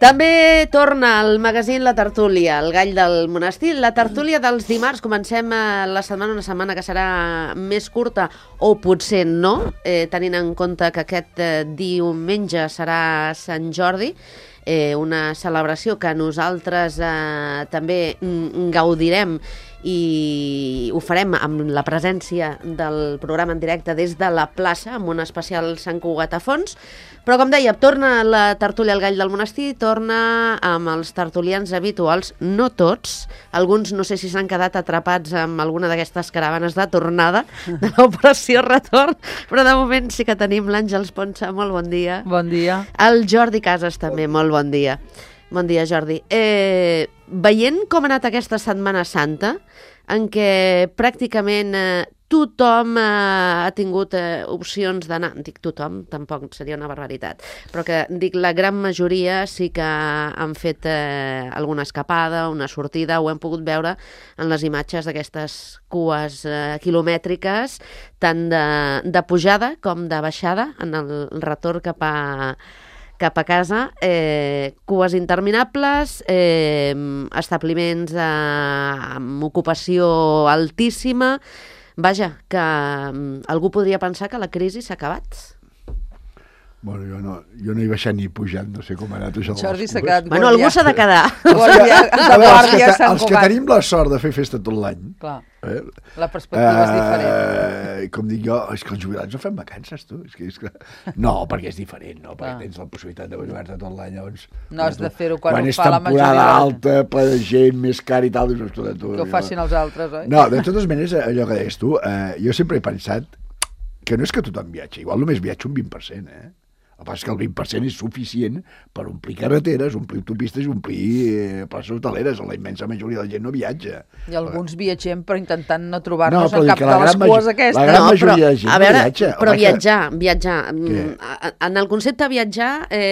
També torna al magazín La Tertúlia, el gall del monestir. La tertúlia dels dimarts, comencem la setmana, una setmana que serà més curta, o potser no, tenint en compte que aquest diumenge serà Sant Jordi, una celebració que nosaltres també gaudirem i ho farem amb la presència del programa en directe des de la plaça, amb un especial Sant Cugat a fons. Però, com deia, torna la tertúlia al gall del monestir, torna amb els tertulians habituals, no tots. Alguns no sé si s'han quedat atrapats amb alguna d'aquestes caravanes de tornada de l'operació retorn, però de moment sí que tenim l'Àngels Ponsa, molt bon dia. Bon dia. El Jordi Casas també, molt bon dia. Bon dia, Jordi. Veient com ha anat aquesta Setmana Santa, en què pràcticament tothom ha tingut opcions d'anar, dic tothom, tampoc seria una barbaritat, però que dic la gran majoria sí que han fet alguna escapada, una sortida, ho hem pogut veure en les imatges d'aquestes cues quilomètriques, tant de pujada com de baixada, en el retorn cap a casa, cues interminables, establiments amb ocupació altíssima. Vaja, que algú podria pensar que la crisi s'ha acabat. Bueno, jo no he baixat ni pujant, no sé com ha anat això. Jordi s'ha quedat guàrdia. Bueno, algú s'ha de quedar. Els que tenim la sort de fer festa tot l'any. Clar, la perspectiva és diferent. Com dic jo, és que els jubilats no fem vacances, tu. És que... No, perquè és diferent, no? Perquè tens la possibilitat de jugar-te tot l'any. Llavors, no has de fer-ho quan ho és fa la majoria. temporada alta, ple de gent, més car i tal, dius, tu. Que ho facin els altres, oi? No, de totes maneres, allò que deies tu, jo sempre he pensat que no és que tothom viatgi, igual només viatja un 20%, El que passa és que el 20% és suficient per omplir carreteres, omplir autopistes i omplir places hoteleres. La immensa majoria de la gent no viatja. I alguns viatgem però intentant no trobar-nos en cap de les cues aquestes. La gran majoria de gent no viatja. Però viatjar. En el concepte viatjar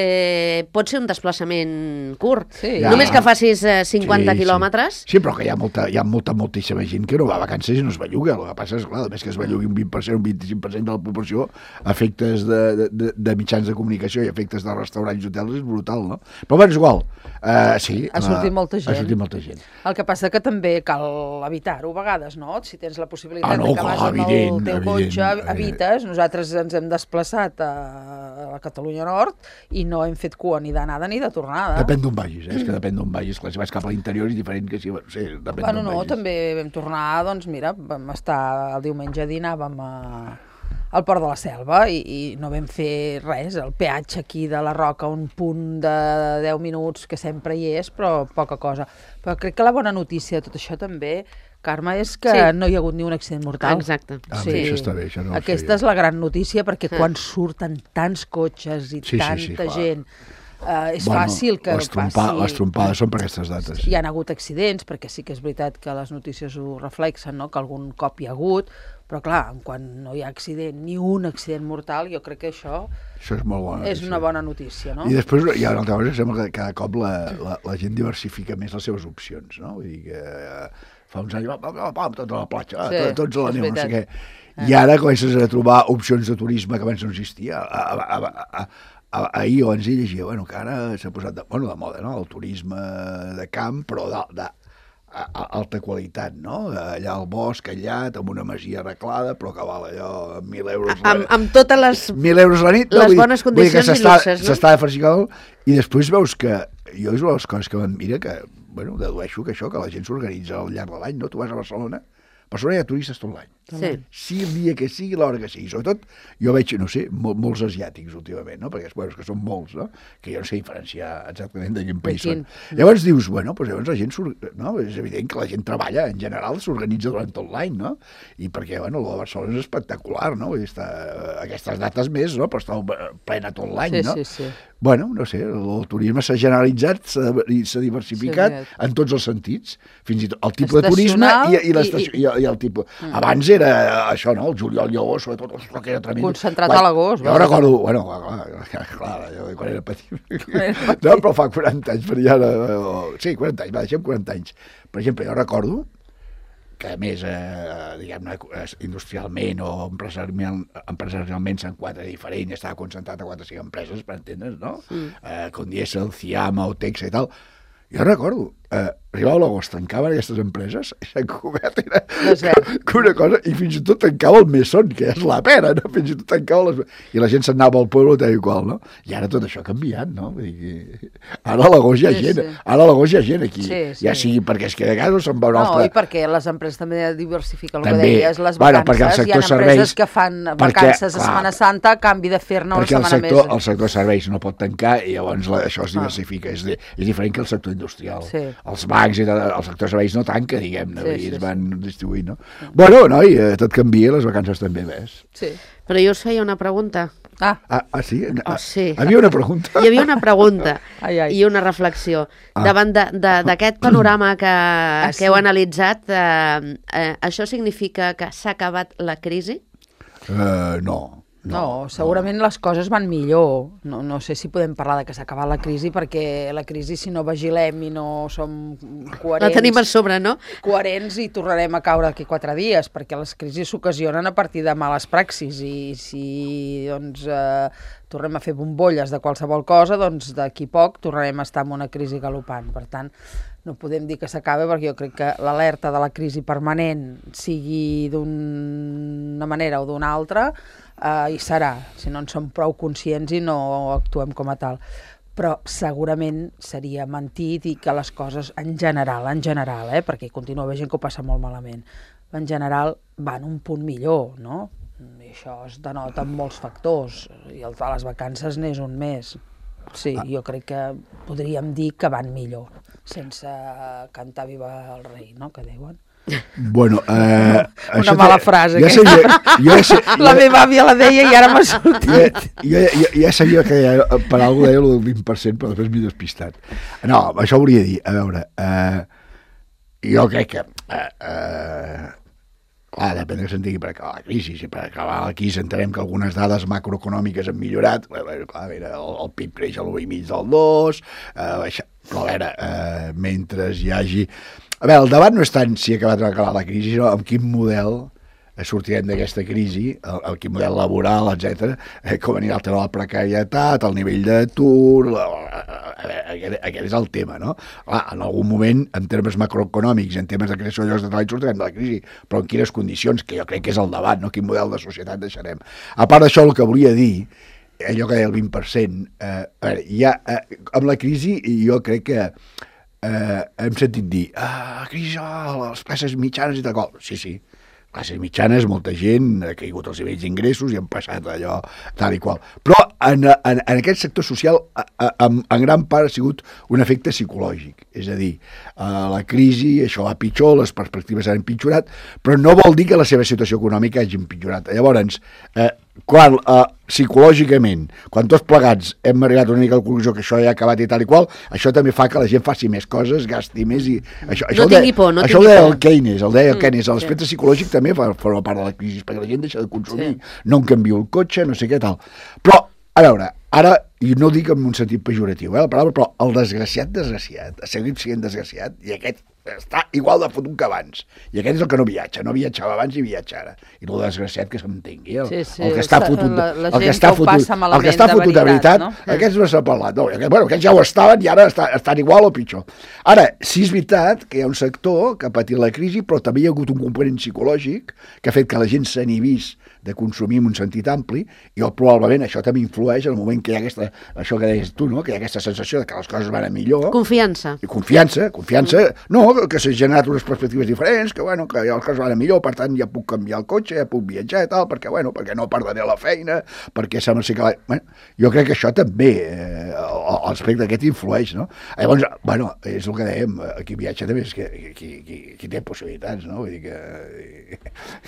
pot ser un desplaçament curt. Sí. Només que facis 50 quilòmetres. Sí, però que hi ha moltíssima gent que no va a vacances i no es belluga. El que passa és, clar, només que es bellugui un 20%, un 25% de la població, efectes de mitjans de comunicació i efectes de restaurants i hotels és brutal, no? Però bé, és igual. Sí, ha sortit molta gent. Ha sortit molta gent. El que passa que també cal evitar-ho a vegades, no? Si tens la possibilitat no, que vas amb el teu cotxe, evites. Evident. Nosaltres ens hem desplaçat a la Catalunya Nord i no hem fet cua ni d'anada ni de tornada. Depèn d'on vagis, és que depèn d'on vagis. Clar, si vas cap a l'interior és diferent que si... Sí, depèn d'on vagis. També vam tornar, doncs mira, vam estar el diumenge a dinar, vam al Port de la Selva i no vam fer res. El peatge aquí de la Roca, un punt de 10 minuts que sempre hi és, però poca cosa. Però crec que la bona notícia de tot això també, Carme, és que no hi ha hagut ni un accident mortal. Exacte. Això està bé, això no ho Aquesta és la gran notícia, perquè quan surten tants cotxes i tanta gent... és fàcil que passi... Les trompades són per aquestes dates. Hi ha hagut accidents, perquè sí que és veritat que les notícies ho reflexen, no? Que algun cop hi ha hagut, però clar, quan no hi ha accident, ni un accident mortal, jo crec que això és molt bona notícia. És una bona notícia, no? I després hi ha una altra cosa que sembla que cada cop la gent diversifica més les seves opcions, no? Vull dir que fa uns anys, tots a la platja, tots a la neu, no sé què. I ara comences a trobar opcions de turisme que abans no existia. Ahir o abans hi llegia, que ara s'ha posat de moda, no? El turisme de camp, però alta qualitat, no? Allà al bosc, aïllat, amb una masia arreglada, però que val allò 1.000 euros... Amb totes les... 1.000 euros la nit, les bones condicions i luxes, no? S'està farcicant, i després veus que... Jo és una de les coses que mira que, dedueixo que això, que la gent s'organitza al llarg de l'any, no? Tu vas a Barcelona hi ha turistes tot l'any. Sí, el dia que sigui, l'hora que sigui. Sobretot, jo veig, no sé, molts asiàtics últimament, no? Perquè és que són molts, no? Que jo no sé diferenciar exactament de quin país són. Llavors dius, llavors la gent... No? És evident que la gent treballa, en general, s'organitza durant tot l'any, no? I perquè, el de Barcelona és espectacular, no? Aquestes dates més, no? Però està plena tot l'any, no? Sí. No sé, el turisme s'ha generalitzat, s'ha diversificat en tots els sentits, fins i tot el tipus de turisme i el tipus... Abans era això, no? El juliol i agost, sobretot, ostres, que era tremendo. Concentrat a l'agost. Jo recordo, clar, quan era petit. No, però fa 40 anys, per ja... Sí, 40 anys, deixem 40 anys. Per exemple, jo recordo que a més, diguem-ne, industrialment o empresarialment són 4 diferents, estava concentrat a 4 o 5 empreses, per entendre's, no? Condiesel, Ciama, Otexa i tal. Jo recordo, arribava l'agost, tancaven aquestes empreses, i Sant Cugat era que una cosa, i fins i tot tancava el Mesón, que és la pera, no? Fins i tot tancava i la gent s'anava al poble tal i qual, no? I ara tot això ha canviat, no? Vull dir, ara a l'agost hi ha gent, ara a l'agost hi ha gent aquí, ja sigui perquè es queda a casa o se'n va una altra... No, i perquè les empreses també diversifiquen, el que deies, les vacances, hi ha empreses que fan vacances a Setmana Santa a canvi de fer-ne una setmana més. Perquè el sector serveis no pot tancar i llavors això es diversifica, és diferent que el sector industrial. Els bancs i el sector serveis no tanca, diguem-ne, es van distribuint, no? Bueno, noi, tot canvia, les vacances també ves. Sí. Però jo us feia una pregunta. Sí? Sí. Havia una pregunta? Hi havia una pregunta i una reflexió. Davant d'aquest panorama que heu analitzat, això significa que s'ha acabat la crisi? No, segurament les coses van millor. No sé si podem parlar de que s'ha acabat la crisi, perquè la crisi, si no vigilem i no som coherents... La tenim a sobre, no? Coherents, i tornarem a caure d'aquí 4 dies, perquè les crisis s'ocasionen a partir de males praxis, i si tornem a fer bombolles de qualsevol cosa, doncs d'aquí poc tornarem a estar en una crisi galopant. Per tant, no podem dir que s'acabi, perquè jo crec que l'alerta de la crisi permanent, sigui d'una manera o d'una altra, hi serà, si no en som prou conscients i no actuem com a tal. Però segurament seria mentir dir que les coses en general, perquè continua havent gent que ho passa molt malament, en general van un punt millor, no? I això es denota en molts factors, i el de les vacances n'és un més. Sí, jo crec que podríem dir que van millor, sense cantar Viva el rei, no?, que diuen. Bueno, una mala frase. La meva àvia la deia i ara m'ha sortit. Jo ja sabia que per algú deia el 20%, però després m'he despistat. No, això volia dir, a veure, jo crec que clar, depèn que s'entengui per acabar la crisi. Si per acabar la crisi entenem que algunes dades macroeconòmiques han millorat, clar, el PIB creix a l'1,5 del 2, però a veure, mentre hi hagi... A veure, el debat no és tant si ha acabat la crisi, sinó amb quin model sortirem d'aquesta crisi, amb quin model laboral, etc. Com anirà el tema de la precarietat, el nivell d'atur... Aquest és el tema, no? Clar, en algun moment, en termes macroeconòmics, en termes de creació de llocs de treball, sortirem de la crisi, però en quines condicions, que jo crec que és el debat, no? Quin model de societat deixarem. A part d'això, el que volia dir, allò que deia el 20%, a veure, amb la crisi jo crec que hem sentit dir, crisi a les classes mitjanes i tal qual. Sí, classes mitjanes, molta gent, ha caigut els nivells d'ingressos i han passat allò tal i qual. Però en aquest sector social, en gran part ha sigut un efecte psicològic. És a dir, la crisi, això va pitjor, les perspectives han empitjorat, però no vol dir que la seva situació econòmica hagi empitjorat. Llavors, quan psicològicament, quan tots plegats hem arribat una mica a la conclusió que això ja ha acabat i tal i qual, això també fa que la gent faci més coses, gasti més i... No tingui por, no tingui por. Això ho deia el Keynes, l'aspecte psicològic també forma part de la crisi, perquè la gent deixa de consumir, no em canvio el cotxe, no sé què tal. Però, a veure, ara, i no ho dic en un sentit pejoratiu, la paraula, però el desgraciat ha seguit sent desgraciat, i aquest està igual de fotut que abans. I aquest és el que no viatjava abans i viatja ara. I el desgraciat que s'entengui, el que està fotut, el que està fotut de veritat, no? Aquests no s'ha parlat. No, aquests ja ho estaven i ara estan igual o pitjor. Ara, sí és veritat que hi ha un sector que ha patit la crisi, però també hi ha hagut un component psicològic que ha fet que la gent s'ha inhibís de consumir en un sentit ampli, i probablement això també influeix en el moment que hi ha això que deies tu, no? Que hi ha aquesta sensació de que les coses van a millor. Confiança. I confiança. No, que s'han generat unes perspectives diferents, que ja les coses van a millor, per tant ja puc canviar el cotxe, ja puc viatjar i tal, perquè no perdré la feina, perquè sembla ser que... jo crec que això també, l'aspecte aquest influeix, no? Llavors, és el que dèiem, qui viatja també és qui té possibilitats, no? Vull dir que...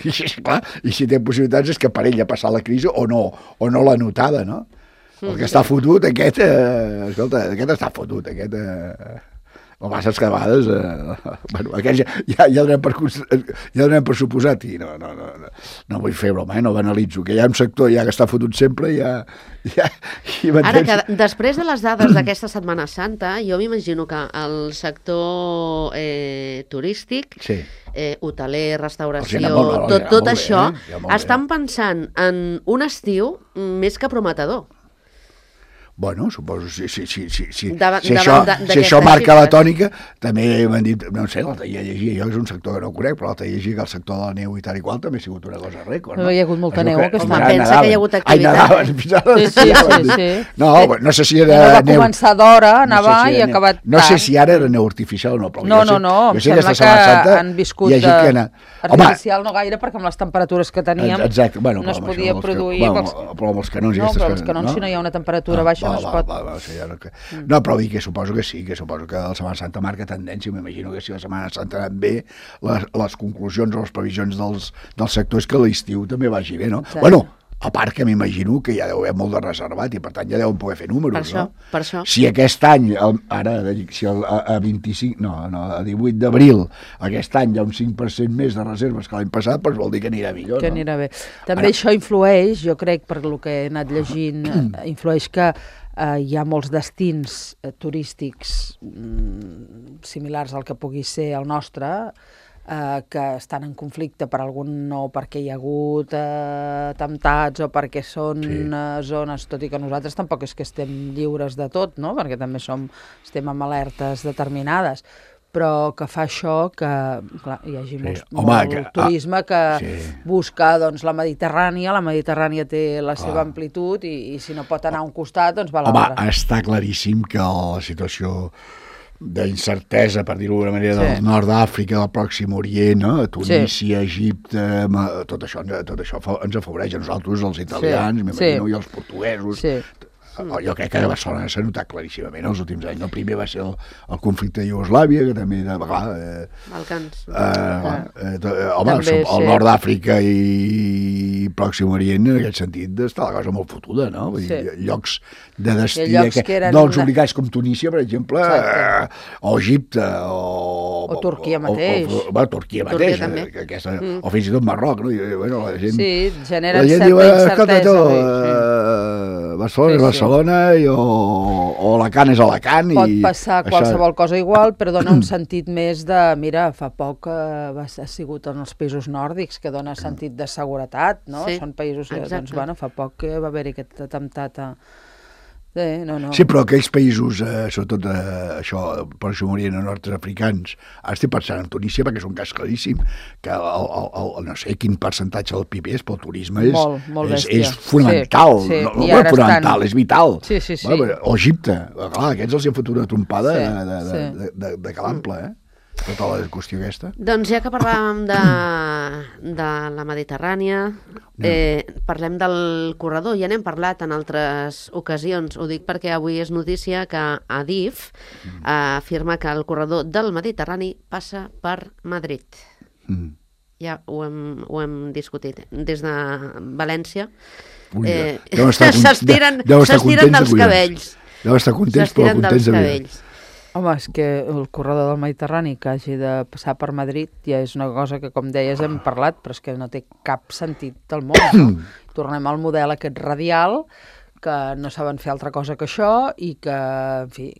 I si té possibilitats és que per ell ha passat la crisi o no l'ha notada, no? El que està fotut, aquest està fotut, El que passa és que a vegades bueno, aquests ja donem per suposat i no vull fer broma, no banalitzo, que hi ha un sector ja que està fotut sempre i ara que després de les dades d'aquesta Setmana Santa, jo m'imagino que el sector turístic, hoteler, restauració, tot això, estan pensant en un estiu més que prometedor. Bueno, suposo, si això marca la tònica, també m'han dit, no sé, l'altre dia llegia, jo és un sector que no conec, però l'altre llegia que el sector de la neu i tal i qual també ha sigut una cosa rècord. No hi ha hagut molta neu. Home, pensa que hi ha hagut activitat. Sí. No sé si era neu. Va neu. començar d'hora, nevar i ha acabat tard. No sé si ara era neu artificial o no, però no, em sembla que han viscut artificial no gaire, perquè amb les temperatures que teníem no es podia produir. Però amb els canons... No, però els canons, si no hi ha una temperatura baixa, no es pot... No, però dic que suposo que sí, que suposo que la Setmana Santa marca tendència. M'imagino que si la Setmana Santa ha anat bé, les conclusions o les previsions del sector és que l'estiu també vagi bé, no? Exacte. Bueno, a part que m'imagino que ja deu haver molt de reservat i per tant ja deuen poder fer números, Per això. Si aquest any, ara, si a 18 d'abril, aquest any hi ha un 5% més de reserves que l'any passat, doncs vol dir que anirà millor, que anirà bé. També això influeix, jo crec, per lo que he anat llegint, influeix que hi ha molts destins turístics similars al que pugui ser el nostre, que estan en conflicte per perquè hi ha hagut atemptats o perquè són zones, tot i que nosaltres tampoc és que estem lliures de tot, no? Perquè també estem amb alertes determinades, però que fa això que hi hagi molt turisme que busca la Mediterrània té la seva amplitud i si no pot anar a un costat, doncs va a l'altre. Home, està claríssim que la situació d'incertesa, per dir-ho d'alguna manera, del nord d'Àfrica, del Pròxim Orient, Tunísia, Egipte, tot això ens afavoreix a nosaltres, els italians, m'imagino, i els portuguesos. Jo crec que a Barcelona s'ha notat claríssimament els últims anys. El primer va ser el conflicte de Iugoslàvia, que també Balcans. El nord d'Àfrica i Pròxim Orient, en aquest sentit, està la cosa molt fotuda, no? Llocs de destí, doncs obligats com Tunísia, per exemple, o Egipte, o Turquia mateix. Turquia mateix, o fins i tot Marroc, no? Sí, generen certa incertesa. Barcelona és Barcelona o Alacant és Alacant. Pot passar qualsevol cosa igual, però dona un sentit més de... Mira, fa poc ha sigut en els països nòrdics, que dona sentit de seguretat, no? Són països que, fa poc que va haver-hi aquest atemptat a... Sí, però aquells països, sobretot això, Pròxim Orient o nord-africans, ara estic pensant en Tunísia perquè és un cas claríssim, que no sé quin percentatge del PIB és, però el turisme és fonamental, no fonamental, és vital. O Egipte, clar, aquests els han fotut una trompada de calample, tota la qüestió aquesta. Doncs ja que parlàvem de la Mediterrània, parlem del corredor, ja n'hem parlat en altres ocasions, ho dic perquè avui és notícia que Adif afirma que el corredor del Mediterrani passa per Madrid. Ja ho hem discutit. Des de València s'estiren dels cabells. Deu estar contents, però contents de vida. Home, és que el corredor del Mediterrani que hagi de passar per Madrid ja és una cosa que, com deies, hem parlat, però és que no té cap sentit del món. No? Tornem al model aquest radial, que no saben fer altra cosa que això i que, en fi,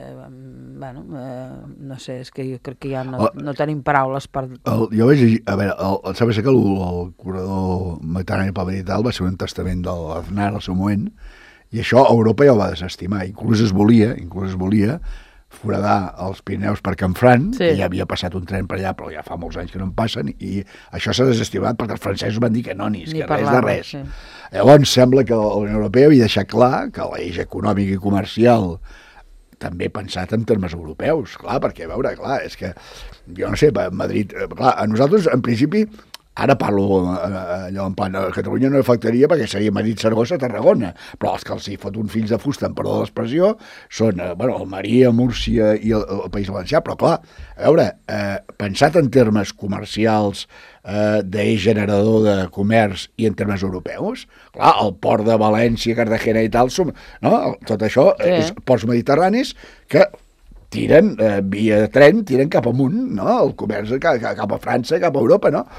no sé, és que jo crec que ja no tenim paraules per... Jo vaig llegir, a veure, sabes que el corredor mediterrani pel Mediterrani va ser un testament de l'Aznar al seu moment, i això Europa ja ho va desestimar, inclús es volia foradar els Pirineus per Canfranc, que ja havia passat un tren per allà, però ja fa molts anys que no en passen, i això s'ha desestimat perquè els francesos van dir que no, que res de res. Llavors sembla que la Unió Europea havia deixat clar que l'eix econòmic i comercial també pensat en termes europeus, clar, perquè, a veure, clar, és que, jo no sé, Madrid, clar, a nosaltres, en principi, ara parlo allò en plan, a Catalunya no afectaria perquè seria Madrid, Saragossa, Tarragona, però els que els hi fot un fills de fusta, en perdó de l'expressió, són Almeria, Múrcia i el País Valencià, però clar, a veure, pensat en termes comercials, d'eix generador de comerç i en termes europeus, clar, el port de València, Cartagena i tal, tot això és ports mediterranis que tiren, via tren, tiren cap amunt, no? El comerç cap a França, cap a Europa, no?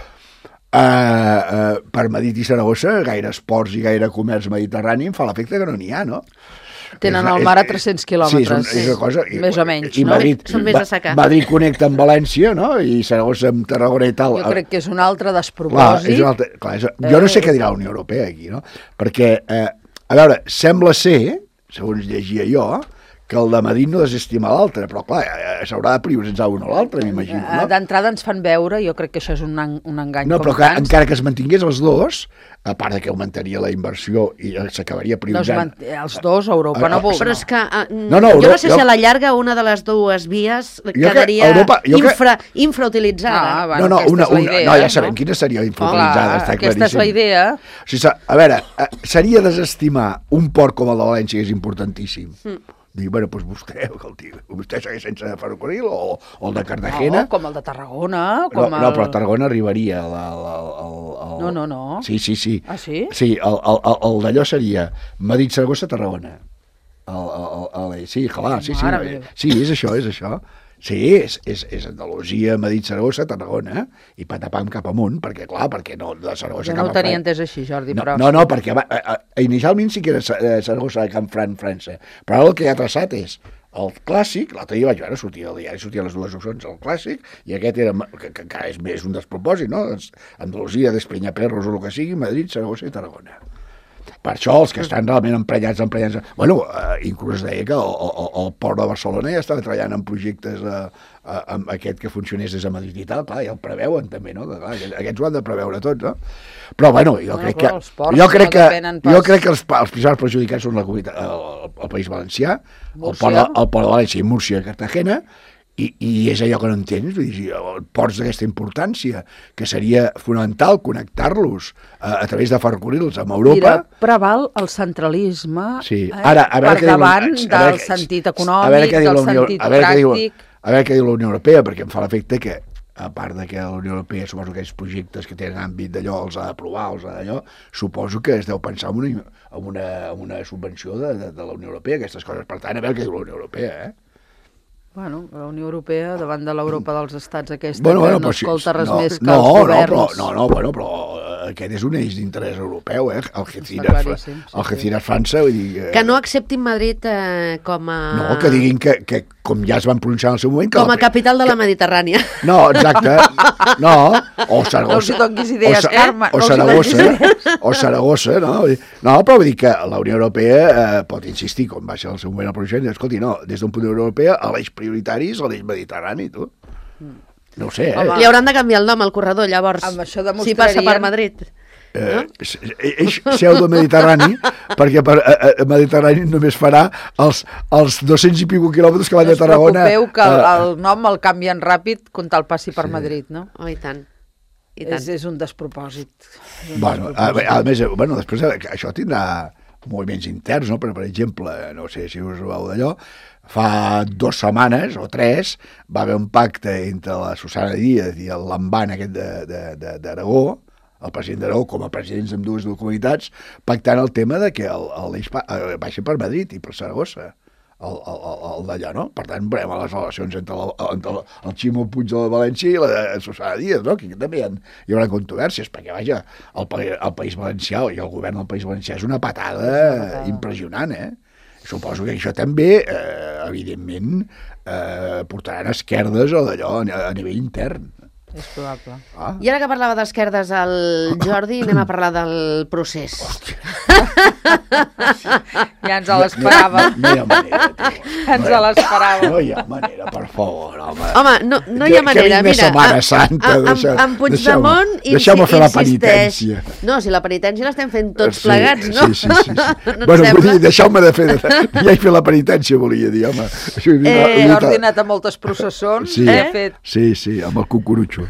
Per Madrid i Saragossa, gaire esports i gaire comerç mediterrani em fa l'efecte que no n'hi ha, no? Tenen el mar a 300 quilòmetres, és una cosa, més o menys, i no? Madrid, Són més de secar. Madrid connecta amb València, no? I Saragossa amb Tarragona i tal. Jo crec que és un altre Clar, despropòsit. jo no sé què dirà la Unió Europea aquí, no? Perquè, a veure, sembla ser, segons llegia jo, que el de Madrid no desestima l'altre, però clar, s'haurà de prioritzar un o l'altre, m'imagino, no? D'entrada ens fan veure, jo crec que això és un engany No, com però que, tants. encara que es mantingués els dos, a part de que augmentaria la inversió i s'acabaria prioritzant... Els dos, Europa no vol. Però és que No, jo no sé si a la llarga una de les dues vies quedaria infrautilitzada. Bueno, no, aquesta és la idea, no, ja sabem quina seria infrautilitzada, està aquesta és la idea. O sigui, a veure, seria desestimar un port com el de València, que és importantíssim. Dic, bueno, doncs vostè segueix sense ferrocarril o el de Cartagena? No, com el de Tarragona. No, però a Tarragona arribaria No. Sí. Ah, sí? Sí, el d'allò seria Madrid-Saragossa-Tarragona. Sí, clar, sí. Sí, és això. Sí, és Andalusia, Madrid, Saragossa, Tarragona, i patapam cap amunt, perquè no, de Saragossa Jo cap no a ho tenia França. entès així, Jordi, però... No, perquè inicialment sí que era Saragossa cap a França, però ara el que ha traçat és el clàssic, l'altre dia vaig veure, sortia al diari, sortien les dues opcions, el clàssic, i aquest era, que encara és més un despropòsit, no? Andalusia, Despenyaperros o el que sigui, Madrid, Saragossa i Tarragona. Per això els que estan realment emprenyats... Bueno, inclús es deia que el Port de Barcelona ja estava treballant en projectes amb aquest que funcionés des de Madrid i tal, clar, ja el preveuen també, no? Que, clar, aquests ho han de preveure tots, no? Però, bueno, jo crec que els principals perjudicats són la comunitat, el País Valencià, el Port de València i Múrcia i Cartagena, i és allò que no entens, vull dir, ports d'aquesta importància, que seria fonamental connectar-los a través de ferrocarrils amb Europa. Mira, preval el centralisme per davant del sentit econòmic, del sentit pràctic. A veure què diu la Unió Europea, perquè em fa l'efecte que, a part de que la Unió Europea, suposo que aquells projectes que tenen àmbit d'allò els ha d'aprovar, suposo que es deu pensar en una subvenció de la Unió Europea, aquestes coses. Per tant, a veure què diu la Unió Europea, Bueno, la Unió Europea, davant de l'Europa dels estats aquesta, que no escolta res més que els governs. Però aquest és un eix d'interès europeu, Algeciras, França, vull dir... Que no acceptin Madrid com a... No, que diguin que com ja es van pronunciar en el seu moment... Com a capital de la Mediterrània. No, exacte. No, o Saragossa. No els hi donis idees, Carme. O Saragossa, no? No, però vull dir que la Unió Europea pot insistir, com va ser el seu moment el pronunciament, escolti, no, des d'un punt de vista europeu, l'eix prioritari és l'eix mediterrani, tu. No ho sé, Li hauran de canviar el nom al corredor, llavors, si passa per Madrid. Eix pseudo-mediterrani, perquè Mediterrani només farà els 200 i pico quilòmetres que van de Tarragona. No us preocupeu que el nom el canvien ràpid quan tal passi per Madrid, no? Oh, i tant. És un despropòsit. Bueno, a més, després això tindrà moviments interns, no? Però, per exemple, no sé si us veu d'allò, fa 2 setmanes o 3 va haver un pacte entre la Susana Díaz i el Lamban aquest d'Aragó, el president d'Aragó com a presidents d'ambdues comunitats, pactant el tema de que l'eix baixa per Madrid i per Saragossa, el d'allà, no? Per tant, veurem les relacions entre el Ximo Puig de València i la Susana Díaz, no? Que també hi haurà controvèrsies, perquè, vaja, el País Valencià i el govern del País Valencià és una patada impressionant, Suposo que això també, evidentment, portaran esquerdes o d'allò a nivell intern. És probable. I ara que parlava d'esquerdes el Jordi, anem a parlar del procés. Ja ens l'esperàvem. No hi ha manera, tio. Ens l'esperàvem. No hi ha manera, per favor, home. Home, no hi ha manera. Que vinc de Setmana Santa. En Puigdemont deixeu-me fer la penitència. No, si la penitència l'estem fent tots plegats, no? Sí. Bueno, vull dir, deixeu-me de fer... Ja he fet la penitència, volia dir, home. He ordinat a moltes processons. Sí, amb el cucurutxo.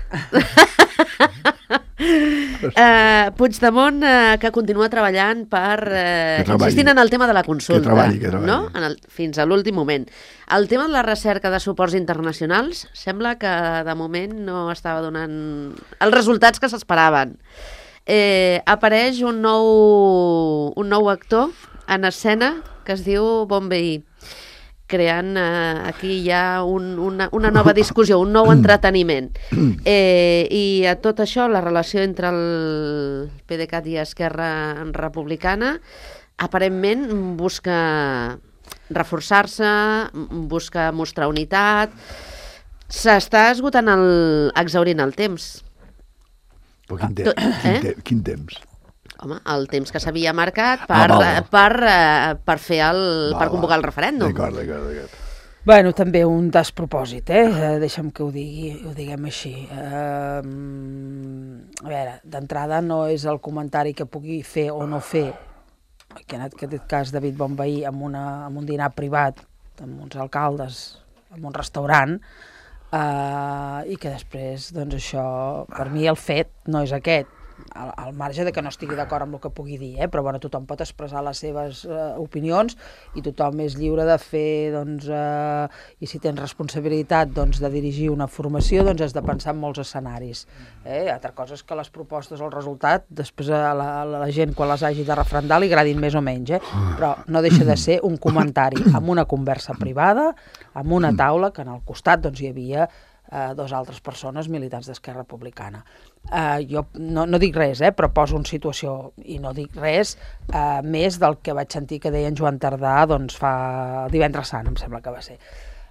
Puigdemont que continua treballant per insistint en el tema de la consulta, que treballi. No? Fins a l'últim moment. El tema de la recerca de suports internacionals sembla que de moment no estava donant els resultats que s'esperaven. Apareix un nou actor en escena que es diu Bon Veí. creant aquí ja una nova discussió, un nou entreteniment. I a tot això, la relació entre el PDeCAT i Esquerra Republicana aparentment busca reforçar-se, busca mostrar unitat. S'està esgotant, exhaurint el temps. Però quin temps? Home, el temps que s'havia marcat per fer per convocar el referèndum. D'acord. Bueno, també un despropòsit, deixa'm que ho diguem així. A veure, d'entrada no és el comentari que pugui fer o no fer, que en aquest cas David Bonvehí, en un dinar privat, amb uns alcaldes, en un restaurant, i que després, doncs això, per mi el fet no és aquest, al marge de que no estigui d'acord amb el que pugui dir, però bueno, tothom pot expressar les seves opinions i tothom és lliure de fer, doncs, i si tens responsabilitat de dirigir una formació, doncs has de pensar en molts escenaris. Altra cosa és que les propostes o el resultat, després a la gent quan les hagi de refrendar li agradin més o menys, però no deixa de ser un comentari amb una conversa privada, amb una taula que en el costat doncs, hi havia dos altres persones militants d'Esquerra Republicana. Jo no dic res, però poso una situació i no dic res més del que vaig sentir que deia en Joan Tardà doncs fa divendres sant, em sembla que va ser.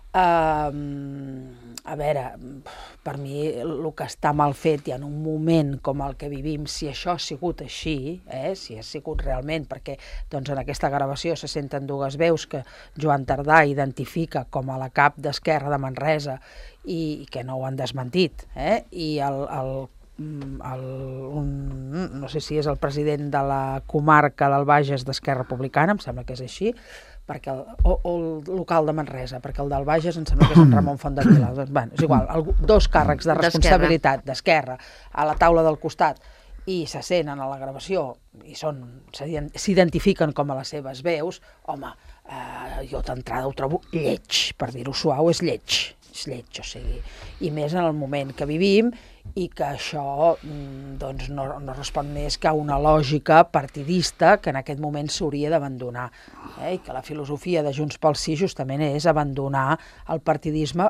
A veure, per mi el que està mal fet i en un moment com el que vivim, si això ha sigut així, si ha sigut realment, perquè doncs, en aquesta gravació se senten dues veus que Joan Tardà identifica com a la cap d'Esquerra de Manresa i que no ho han desmentit, i no sé si és el president de la comarca del Bages d'Esquerra Republicana, em sembla que és així, o el local de Manresa, perquè el del Bages em sembla que és en Ramon Fontdevila. Bueno, és igual, dos càrrecs de responsabilitat d'Esquerra a la taula del costat i se senten a la gravació i s'identifiquen com a les seves veus, home, jo d'entrada ho trobo lleig, per dir-ho suau, és lleig, o sigui, i més en el moment que vivim i que això doncs, no respon més que a una lògica partidista que en aquest moment s'hauria d'abandonar, i que la filosofia de Junts pel Sí justament és abandonar el partidisme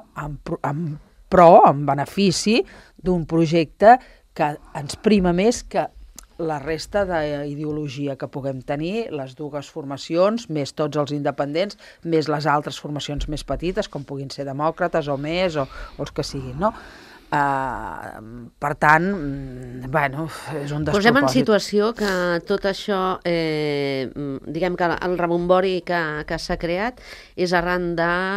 en benefici d'un projecte que ens prima més que la resta d'ideologia que puguem tenir, les dues formacions, més tots els independents, més les altres formacions més petites, com puguin ser demòcrates o més, o els que siguin, no? Per tant, bueno, és un despropòsit. Posem en situació que tot això, diguem que el rebombori que s'ha creat és arran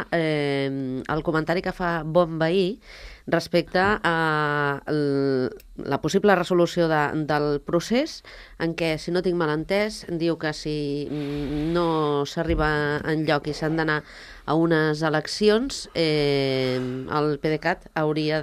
del comentari que fa Bonvehí respecte a la possible resolució del procés, en què, si no tinc mal entès, diu que si no s'arriba enlloc i s'han d'anar a unes eleccions, el PDeCAT hauria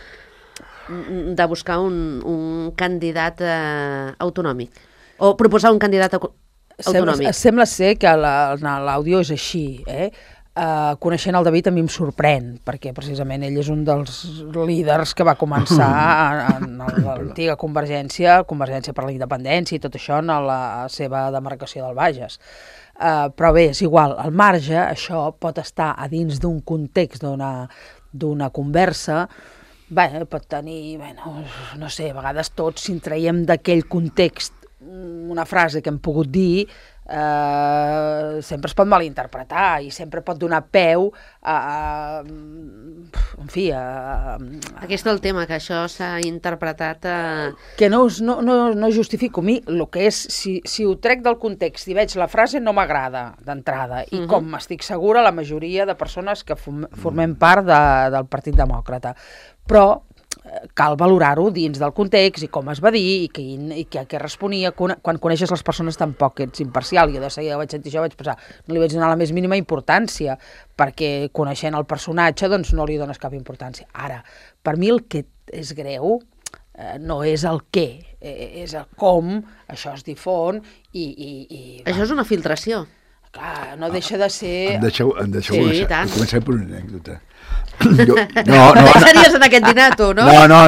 de buscar un candidat autonòmic, o proposar un candidat autonòmic. Sembla ser que l'àudio és així, coneixent el David a mi em sorprèn, perquè precisament ell és un dels líders que va començar en l'antiga Convergència per la Independència i tot això en la seva demarcació del Bages. Però bé, és igual, al marge això pot estar a dins d'un context d'una conversa, pot tenir, no sé, a vegades tots si en traiem d'aquell context una frase que hem pogut dir, sempre es pot malinterpretar i sempre pot donar peu en fi, Aquest és el tema, que això s'ha interpretat que no justifico. A mi el que és, si ho trec del context i veig la frase, no m'agrada d'entrada, i com estic segura la majoria de persones que formem part del Partit Demòcrata, però cal valorar-ho dins del context i com es va dir i què responia. Quan coneixes les persones tampoc ets imparcial. Jo de seguida vaig sentir això, vaig pensar, no li vaig donar la més mínima importància, perquè coneixent el personatge doncs no li dones cap importància. Ara, per mi el que és greu no és el què, és el com això es difon i això és una filtració. Clar, no deixa de ser... Em deixeu Sí, tant. començar per una anècdota. Pensaries en aquest dinar, tu, no? No,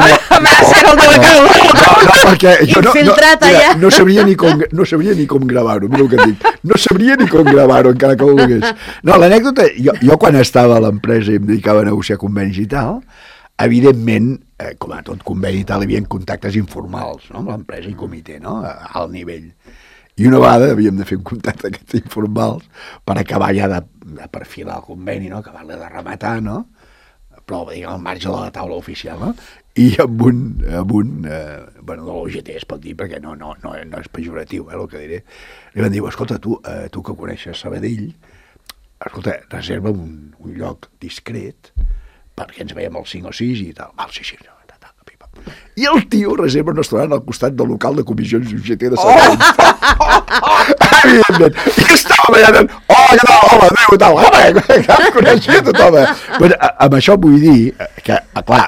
perquè jo Infiltrat allà. no sabria ni com gravar-ho, mira el que et dic. No sabria ni com gravar-ho, encara que ho volgués. No, l'anècdota, jo quan estava a l'empresa i em dedicava a negociar convenis i tal, evidentment, com a tot conveni i tal, hi havia contactes informals, no?, amb l'empresa i comitè, no?, a alt nivell. I una vegada havíem de fer un contacte aquests informals per acabar ja de perfilar el conveni, no?, acabar-lo de rematar, no?, però diguem, al marge de la taula oficial, no?, i amb un bueno, de l'OGT es pot dir, perquè no és pejoratiu, el que diré, li van dir, escolta, tu que coneixes Sabadell, escolta, reserva un lloc discret, perquè ens veiem els 5 o 6 i tal. Val, sí. I el tio reserva un restaurant al costat del local de comissions UGT de Sabadell. Evidentment. I estava allà, què tal, hola, adéu, tal. Home, coneixia tothom. Bueno, amb això vull dir que, clar,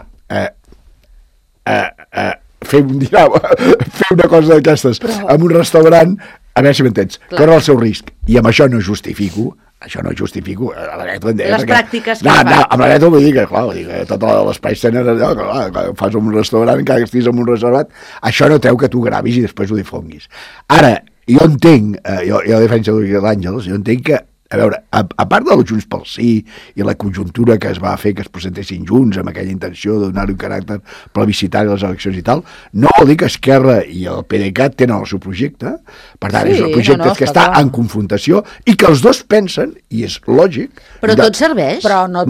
fer un dinar, fer una cosa d'aquestes en un restaurant, a veure si m'entens, corre el seu risc. I amb això no justifico, les pràctiques que fa. Amb la neta vull dir que, clar, tot l'espai escènic allò, que fas en un restaurant, encara que estiguis en un reservat, això no treu que tu gravis i després ho difonguis. Ara, jo entenc, jo a defensa d'Àngels, jo entenc que, a veure, a part del Junts pel Sí i la conjuntura que es va fer que es presentessin junts amb aquella intenció de donar-li un caràcter plebiscitari a les eleccions i tal, no vol dir que Esquerra i el PDeCAT tenen el seu projecte, per tant, és un projecte que està en confrontació i que els dos pensen, i és lògic... Però tot serveix? No,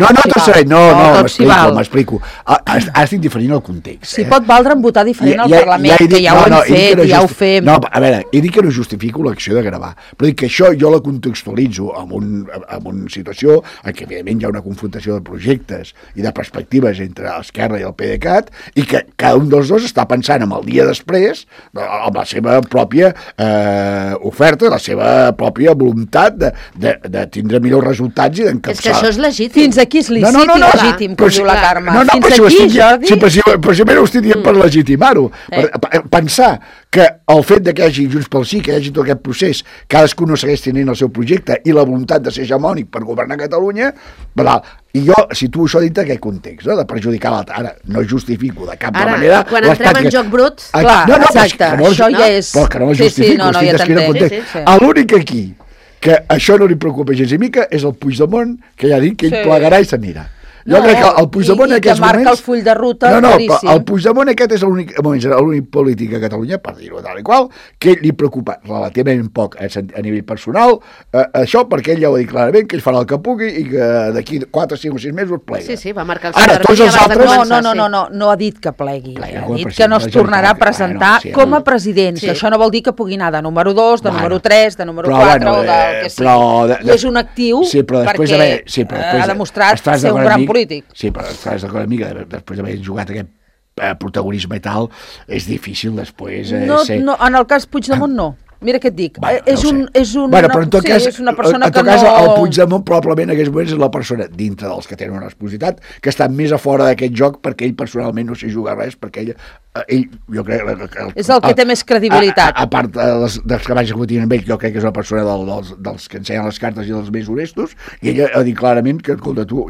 m'explico. Estic diferint el context. Si pot valdre en votar diferent al Parlament, que ja ho hem fet, ja ho fem... No, a veure, he dit que no justifico l'acció de gravar, però dic que això jo la contextualitzo amb una situació en què evidentment hi ha una confrontació de projectes i de perspectives entre l'Esquerra i el PDeCAT i que cada un dels dos està pensant en el dia després amb la seva pròpia oferta, la seva pròpia voluntat de tindre millors resultats i d'encapçar. És que això és legítim. Fins aquí és lícit i legítim, com diu la Carme. Fins aquí, Jordi... Però si ho estic dient per legitimar-ho. Pensar que el fet que hi hagi Junts pel Sí, que hi hagi tot aquest procés, cadascú no segueix tenint el seu projecte i la voluntat de ser hegemònic per governar Catalunya, i jo situo això dintre d'aquest context, no? De perjudicar l'altre. Ara, no justifico de cap manera... Ara, quan entrem en joc brut... Clar, exacte, això ja és... Però que no el justifico, estic descrivint el context. L'únic aquí que això no li preocupa gens i mica és el Puigdemont, que ja dic que ell plegarà i s'anirà. Jo crec que el Puigdemont en aquests moments... I que marca el full de ruta claríssim. El Puigdemont aquest és l'únic polític a Catalunya, per dir-ho tal i qual, que li preocupa relativament poc a nivell personal, això perquè ell ja ho ha dit clarament, que ell farà el que pugui i que d'aquí 4, 5 o 6 mesos plega. Sí, va marcar el Ara, tots els altres... No ha dit que plegui. Ha dit que no es tornarà a presentar com a president. Això no vol dir que pugui anar de número 2, de número 3, de número 4 o del que sigui. I és un actiu perquè ha demostrat ser un gran polític. Sí, però estàs d'acord amb mi que després d'haver jugat aquest protagonisme i tal, és difícil després ser... No, en el cas Puigdemont no. Mira què et dic, és una persona que no... En tot cas, el Puigdemont probablement en aquests moments és la persona dintre dels que tenen una responsabilitat que està més a fora d'aquest joc perquè ell personalment no sé jugar res, perquè ell jo crec... És el que té més credibilitat. A part dels treballs que continuen amb ell, jo crec que és una persona dels que ensenyen les cartes i dels més honestos, i ella ha dit clarament que, escolta, tu,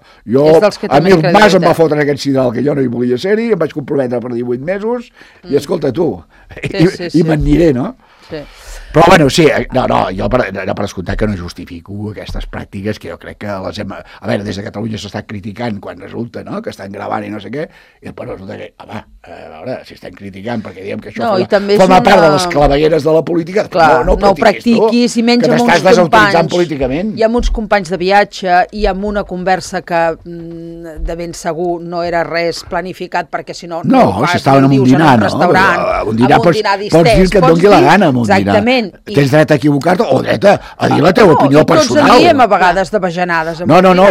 a mi el Mas em va fotre aquest sidral que jo no hi volia ser-hi, em vaig comprometre per 18 mesos, i escolta, tu, i me'n aniré, no? Sí. Però bueno, sí, jo per descomptar que no justifico aquestes pràctiques que jo crec que les hem... A veure, des de Catalunya s'està criticant quan resulta, no?, que estan gravant i no sé què, i després resulta que, home, a veure, si estan criticant perquè diem que això forma part de les clavegueres de la política, no ho practiquis i menys amb uns companys políticament. I amb uns companys de viatge i amb una conversa que de ben segur no era res planificat perquè si no si estaven en un dinar, no? En un dinar distès. Pots dir que et doni la gana en un dinar. Exactament. Tens dret a equivocar-te o dret a dir la teva opinió personal. Tots en diem a vegades de bajanades.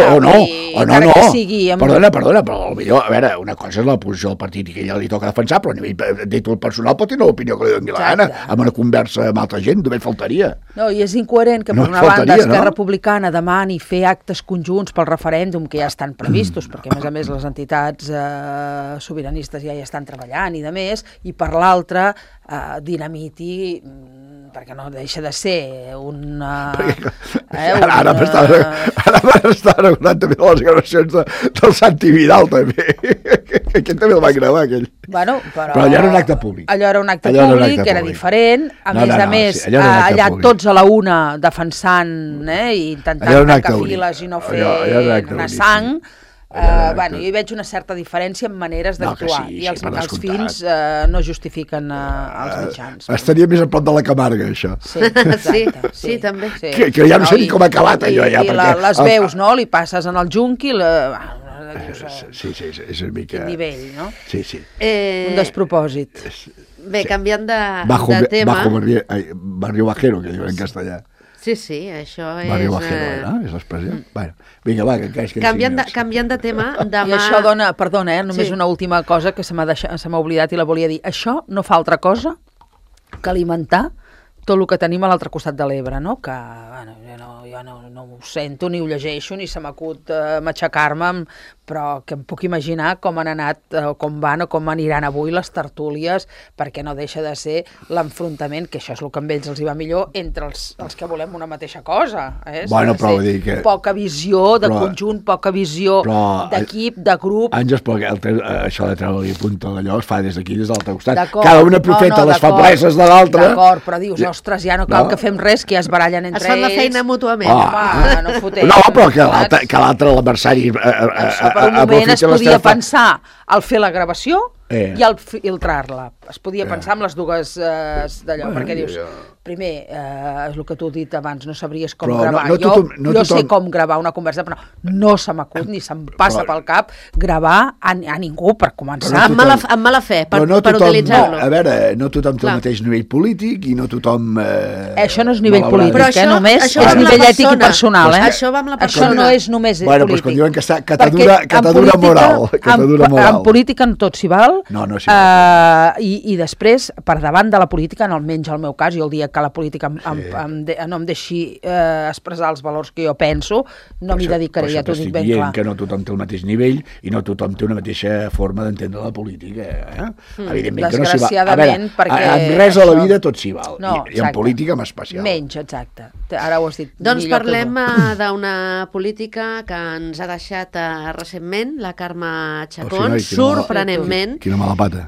No. Perdona, però potser, a veure, una cosa és la posició del partit i que ella li toca defensar, però a nivell de personal pot tenir l'opinió que li doni la gana, amb una conversa amb altra gent, només faltaria. No, i és incoherent que per una banda Esquerra Republicana demani fer actes conjunts pel referèndum que ja estan previstos, perquè a més les entitats sobiranistes ja hi estan treballant i de més, i per l'altra dinamiti perquè no deixa de ser un... Ara m'estava recordant també de les gravacions del Santi Vidal, també. Aquest també el va gravar, aquell. Bueno, però allò era un acte públic. Allò era un acte públic, era diferent. A més, allà tots a la una defensant i intentant tancar files i no fer anar sang. Bueno, hi veig una certa diferència en maneres d'actuar i els fins no justifiquen els mitjans. Estaria més a prop de la Camarga, això. Sí, també. Que ja no sé ni com ha acabat allò. I les veus, no? Li passes en el junqui... Sí, és una mica... Quin nivell, no? Sí. Un despropòsit. Bé, canviant de tema... Bajo barrio bajero, que diuen en castellà. Sí, això és... Barrio bajero, no? És l'expressió. Bueno, vinga, va, que canviant de tema, demà... I això dona, perdona, només una última cosa que se m'ha oblidat i la volia dir. Això no fa altra cosa que alimentar tot el que tenim a l'altre costat de l'Ebre, no? Que, bueno, jo no ho sento, ni ho llegeixo, ni se m'acut matxacar-me, però que em puc imaginar com han anat, com van o com aniran avui les tertúlies, perquè no deixa de ser l'enfrontament, que això és el que amb ells els hi va millor, entre els que volem una mateixa cosa. Bueno, però vull dir que... Poca visió de conjunt, poca visió d'equip, de grup... Àngels, però això de treure-li punta d'allò es fa des d'aquí, des de l'altre costat. Cada una profeta les febleses de l'altra... D'acord, però dius, ostres, ja no cal que fem res, que ja es barallen entre ells. Es fan la feina mútuament. No fotem. No, però que l'altre, l'adversari... Per un moment es podia pensar al fer la gravació i al filtrar-la. Es podia pensar amb les dues d'allò, perquè dius, primer, és el que tu has dit abans, no sabries com gravar. Jo sé com gravar una conversa, però no se m'acut ni se'm passa pel cap gravar a ningú per començar. Amb mala fe, per utilitzar-lo. A veure, no tothom té el mateix nivell polític i no tothom... Això no és nivell polític, només és nivell ètic i personal. Això va amb la persona. Això no és només polític. Bueno, doncs quan diuen que t'adura moral. En política en tot s'hi val. No s'hi val. I després, per davant de la política, almenys el meu cas, jo el dia que la política no em deixi expressar els valors que jo penso, no m'hi dedicaré, ja t'ho dic ben clar. Que no tothom té el mateix nivell i no tothom té una mateixa forma d'entendre la política. Evidentment que no s'hi val. A veure, en res a la vida tot s'hi val, i en política en especial. Menys, exacte. Ara ho has dit. Doncs parlem d'una política que ens ha deixat recentment, la Carme Chacón, sorprenentment. Quina mala pata.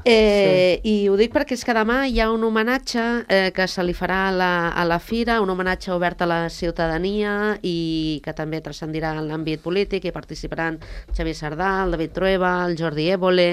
I ho dic perquè és que demà hi ha un homenatge que se li farà a la Fira, un homenatge obert a la ciutadania i que també transcendirà en l'àmbit polític. Hi participaran Xavier Sardà, el David Trueba, el Jordi Évole,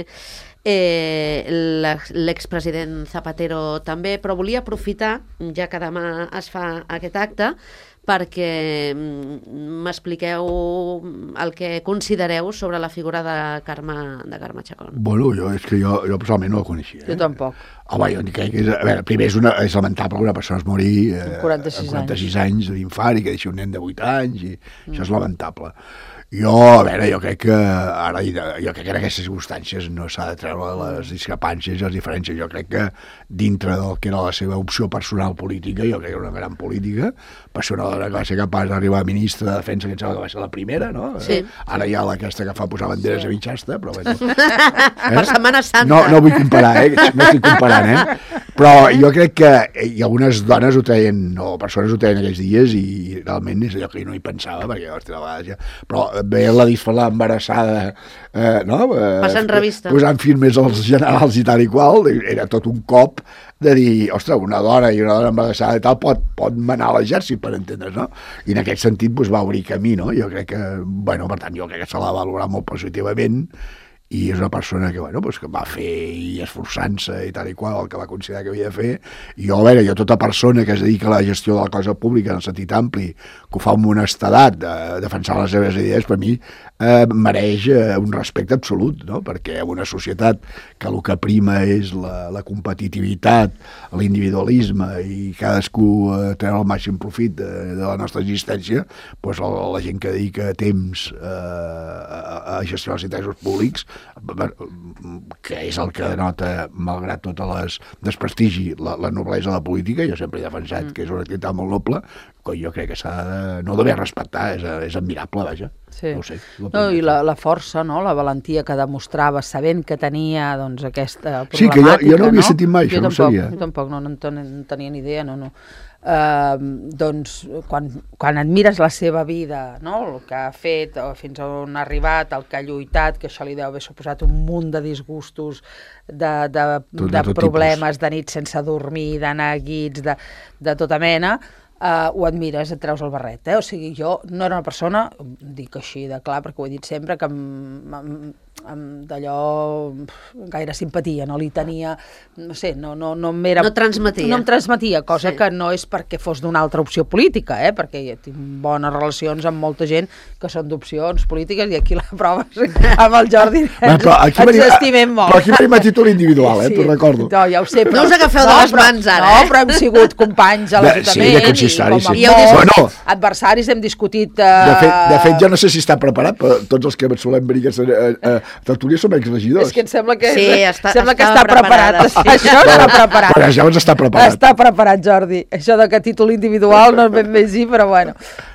l'expresident Zapatero també, però volia aprofitar, ja que demà es fa aquest acte, perquè m'expliqueu el que considereu sobre la figura de Carme Chacón. Bueno, és que jo personalment no la coneixia. Jo tampoc. Home, jo crec que a veure, primer és lamentable que una persona es mori amb 46 anys d'infart i que deixi un nen de 8 anys, i això és lamentable. Jo crec que ara, jo crec que en aquestes circumstàncies no s'ha de treure les discrepàncies i les diferències. Jo crec que dintre del que era la seva opció personal política, jo crec que era una gran política, va ser una dona que va ser capaç d'arribar a ministra de Defensa, que em sembla que va ser la primera, no? Sí. Ara hi ha aquesta que fa posar banderes a mitjasta, però bueno. Per Setmana Santa. No vull comparar, no estic comparant, però jo crec que i algunes dones ho treien, o persones ho treien aquells dies, i realment és allò que jo no hi pensava, perquè hòstia, a vegades ja... Però veient-la disfar embarassada, passant revista, posant firmes als generals i tal i qual, era tot un cop de dir, ostres, una dona embarassada i tal pot manar a l'exèrcit, per entendre's, no? I en aquest sentit va obrir camí, no? Jo crec que, per tant, jo crec que se l'ha valorat molt positivament, i és una persona que, que va fer i esforçant-se i tal i qual el que va considerar que havia de fer. Jo tota persona que es dedica a la gestió de la cosa pública en el sentit ampli, que ho fa amb honestedat, de defensar les seves idees, per mi mereix un respecte absolut, no? Perquè en una societat que el que prima és la competitivitat, l'individualisme i cadascú treu el màxim profit de la nostra existència, doncs la gent que dedica temps a gestionar els interessos públics, que és el que denota, malgrat tot el desprestigi, la noblesa de la política. Jo sempre he defensat que és una activitat molt noble, jo crec que s'ha de... No d'haver respectar, és admirable, vaja. Sí. No ho sé. No, i la força, no? La valentia que demostrava sabent que tenia doncs, aquesta problemàtica. Sí, que jo no havia sentit mai això, no ho sabia. Jo tampoc, no tenia ni idea, no. Doncs quan admires la seva vida, no? El que ha fet, fins on ha arribat, el que ha lluitat, que això li deu haver suposat un munt de disgustos, de problemes, de nit sense dormir, d'anar a guits, de tota mena, ho admires, et treus el barret, O sigui, jo no era una persona, dic així de clar, perquè ho he dit sempre, que amb d'allò gaire simpatia, no li tenia, no sé, no m'era... No transmetia. No em transmetia, cosa que no és perquè fos d'una altra opció política, perquè tinc bones relacions amb molta gent que són d'opcions polítiques i aquí la prova amb el Jordi ens estimem molt. Però aquí venim a títol individual, t'ho recordo. No, ja ho sé, però... No us agafeu de les mans ara, No, però hem sigut companys a l'Ajuntament i com a adversaris hem discutit... De fet, jo no sé si està preparat, però tots els que solem venir a tertúlia som exregidors. És que em sembla que, està preparat. Sí. Això està preparat. Però llavors està preparat. Està preparat, Jordi. Això de que títol individual no és ben bé sí, però bueno.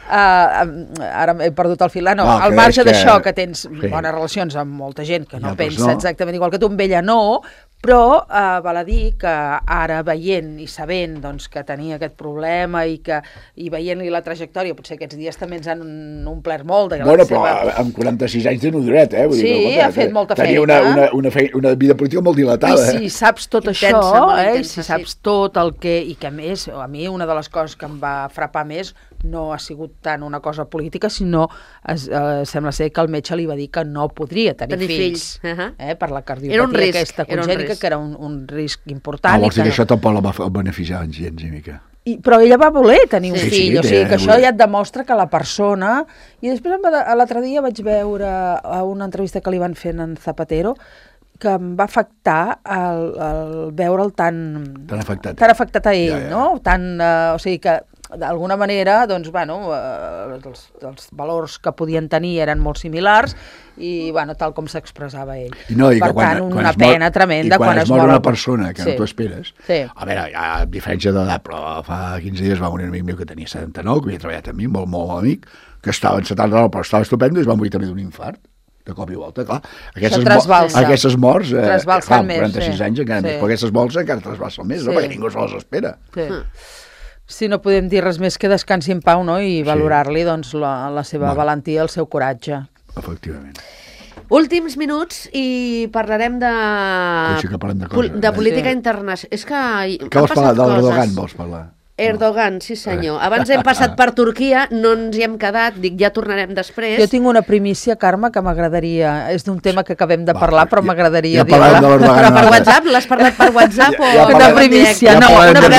Ara he perdut el fil. No, al marge d'això, que tens bones relacions amb molta gent que no pensa exactament igual que tu, amb ella no, però val a dir que ara veient i sabent doncs, que tenia aquest problema i veient-li la trajectòria, potser aquests dies també ens han omplert molt. Bueno, però amb 46 anys tenen duret, Vull dir, sí, ha fet molta feina. Tenia una vida política molt dilatada. I si saps tot això, i si saps tot el que... I que a més, a mi una de les coses que em va frapar més no ha sigut tant una cosa política, sinó sembla ser que el metge li va dir que no podria tenir fills. Per la cardiopatia aquesta congènica, que era un risc important. Vols dir que això tampoc la va beneficiar gens ni mica. Però ella va voler tenir un fill, o sigui que això ja et demostra que la persona... I després l'altre dia vaig veure una entrevista que li van fer en Zapatero, que em va afectar el veure'l tan afectat a ell, no? O sigui que d'alguna manera, doncs, bueno, els valors que podien tenir eren molt similars i, bueno, tal com s'expressava ell. Per tant, una pena tremenda quan es mor una persona que no t'ho esperes. A veure, hi ha diferència d'edat, però fa 15 dies va morir un amic meu que tenia 79, que havia treballat amb mi, molt amic, que estava en 79, però estava estupendo i es va morir també d'un infart. De cop i volta, clar. Aquestes morts, clar, 46 anys encara més, però aquestes morts encara trasbalsen més, perquè ningú se les espera. Sí, no podem dir res més que descansi en pau, no? I valorar-li doncs, la seva valentia, el seu coratge. Efectivament. Últims minuts i parlarem de política internacional. És que què vols parlar? D'Erdogan vols parlar? Erdogan, sí senyor. Abans hem passat per Turquia, no ens hi hem quedat, dic, ja tornarem després. Jo tinc una primícia, Carme, que m'agradaria, és d'un tema que acabem de parlar, però m'agradaria dir-la. Però per WhatsApp? L'has parlat per WhatsApp? Una primícia, no,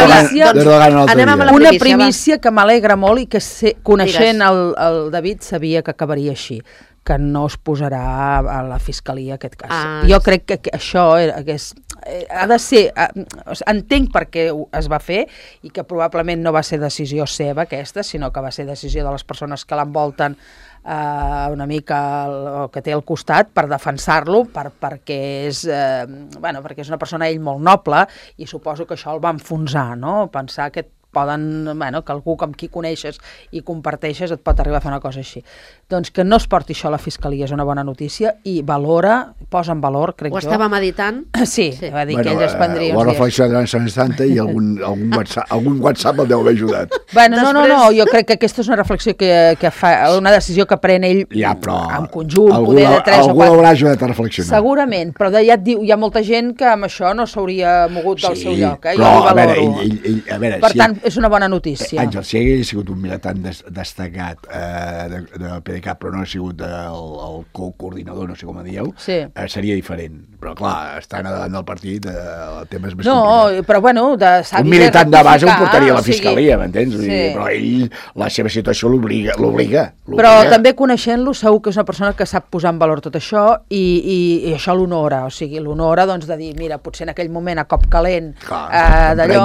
una primícia. Primícia que m'alegra molt i que coneixent el David sabia que acabaria així, que no es posarà a la fiscalia aquest cas. Jo crec que això ha de ser... Entenc per què es va fer i que probablement no va ser decisió seva aquesta, sinó que va ser decisió de les persones que l'envolten una mica o que té al costat per defensar-lo, perquè és una persona ell molt noble i suposo que això el va enfonsar, no? Pensar que que algú amb qui coneixes i comparteixes et pot arribar a fer una cosa així. Doncs que no es porti això a la fiscalia és una bona notícia i posa en valor, crec jo. Ho estava meditant? Sí, va dir que ell es prendria uns dies. Ho ha reflexionat durant Setmana Santa i algun WhatsApp el deu haver ajudat. No, jo crec que aquesta és una reflexió que fa, una decisió que pren ell en conjunt, poder de 3 o 4. Algú l'haurà ajudat a reflexionar. Segurament, però ja et diu, hi ha molta gent que amb això no s'hauria mogut del seu lloc. Jo ho valoro. Per tant, és una bona notícia. Àngel, si hagués sigut un militant destacat del PDeCAT, però no ha sigut el coordinador, no sé com dieu, seria diferent. Però clar, estant davant del partit, el tema és més complicat. No, però bueno... Un militant de base ho portaria a la fiscalia, m'entens? Però ell, la seva situació l'obliga. Però també coneixent-lo, segur que és una persona que sap posar en valor tot això i això l'honora, o sigui, l'honora de dir, mira, potser en aquell moment a cop calent d'allò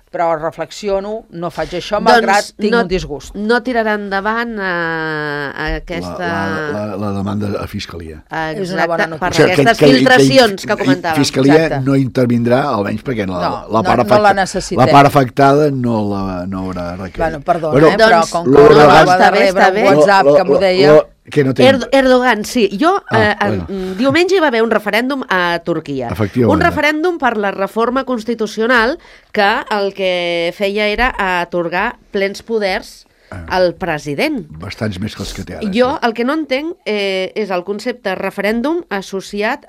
però reflexiono, no faig això, malgrat tinc un disgust. No tirarà endavant aquesta... La demanda a Fiscalia. Exacte, És una bona notícia. per aquestes filtracions que comentàvem. Fiscalia no intervindrà, almenys perquè la part afectada no haurà requerit. Bueno, perdona, però com que acaba de rebre un WhatsApp que m'ho deia... Erdogan, sí. Diumenge hi va haver un referèndum a Turquia. Un referèndum per la reforma constitucional que el que feia era atorgar plens poders al president. Bastants més que els que té ara. Jo el que no entenc és el concepte referèndum associat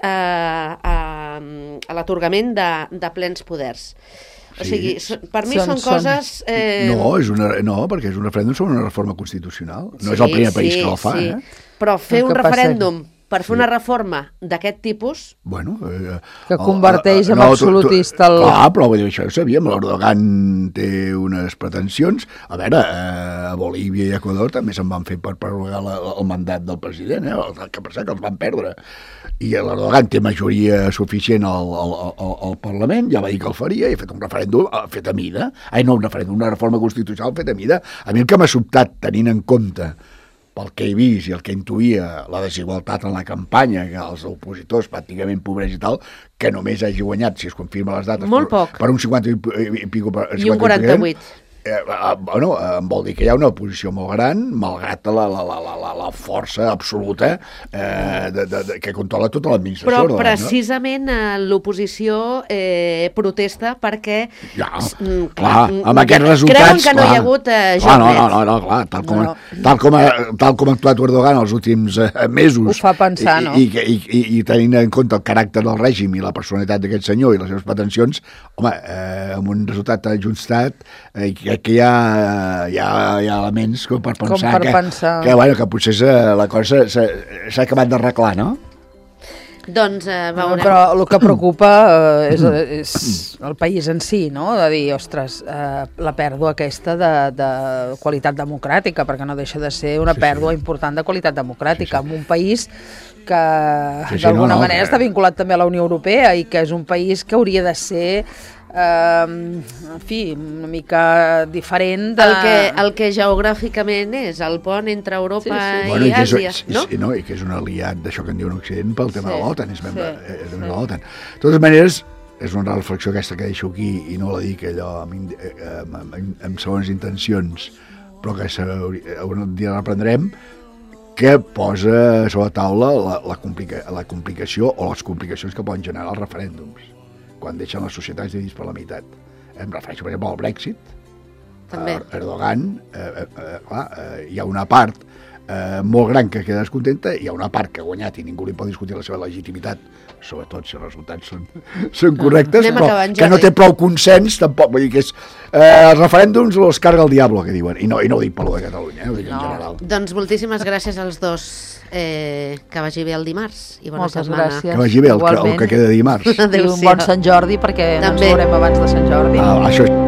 a l'atorgament de plens poders. O sigui, per mi són coses... No, perquè és un referèndum sobre una reforma constitucional. No és el primer país que el fa, Però fer un referèndum per fer una reforma d'aquest tipus... Bueno... Que converteix en absolutista el... Clar, però això ho sabíem, l'Erdogan té unes pretensions. A veure, a Bolívia i Equador també se'n van fer per prorrogar el mandat del president, que per cert els van perdre. I l'Erdogan té majoria suficient al Parlament, ja va dir que el faria, i ha fet un referèndum fet a mida. No un referèndum, una reforma constitucional fet a mida. A mi el que m'ha sobtat, tenint en compte pel que he vist i el que intuïa la desigualtat en la campanya, que els opositors pràcticament pobres i tal, que només hagi guanyat, si es confirma les dates, per un 50 i pico... I un 48. Bueno, em vol dir que hi ha una oposició molt gran, malgrat la força absoluta que controla tota l'administració. Però precisament l'oposició protesta perquè... Clar, amb aquests resultats... Creuen que no hi ha hagut joc net. No, clar, tal com ha actuat Erdogan els últims mesos... Ho fa pensar, no? I tenint en compte el caràcter del règim i la personalitat d'aquest senyor i les seves pretensions, home, amb un resultat ajustat que hi ha elements com per pensar que potser la cosa s'ha acabat d'arreglar, no? Doncs veurem. Però el que preocupa és el país en si, no? De dir, ostres, la pèrdua aquesta de qualitat democràtica, perquè no deixa de ser una pèrdua important de qualitat democràtica en un país que d'alguna manera està vinculat també a la Unió Europea i que és un país que hauria de ser en fi, una mica diferent el que geogràficament és el pont entre Europa i Àsia, no? I que és un aliat d'això que en diuen Occident pel tema de l'OTAN, és membre de l'OTAN. De totes maneres, és una reflexió aquesta que deixo aquí i no la dic allò amb segones intencions, però que un dia la reprendrem, que posa sobre la taula la complicació o les complicacions que poden generar els referèndums quan deixen les societats dividits per la meitat. Em refereixo, per exemple, al Brexit. Erdogan, hi ha una part molt gran que queda descontenta, hi ha una part que ha guanyat i ningú li pot discutir la seva legitimitat, sobretot si els resultats són correctes, però que no té prou consens, tampoc. Vull dir que és... els referèndums els carga el diablo, que diuen, i no ho dic per lo de Catalunya, ho dic en general. Doncs moltíssimes gràcies als dos. Que vagi bé el dimarts i bona setmana. Gràcies. Que vagi bé el que queda dimarts. I un bon Sant Jordi, perquè ens veurem abans de Sant Jordi. Això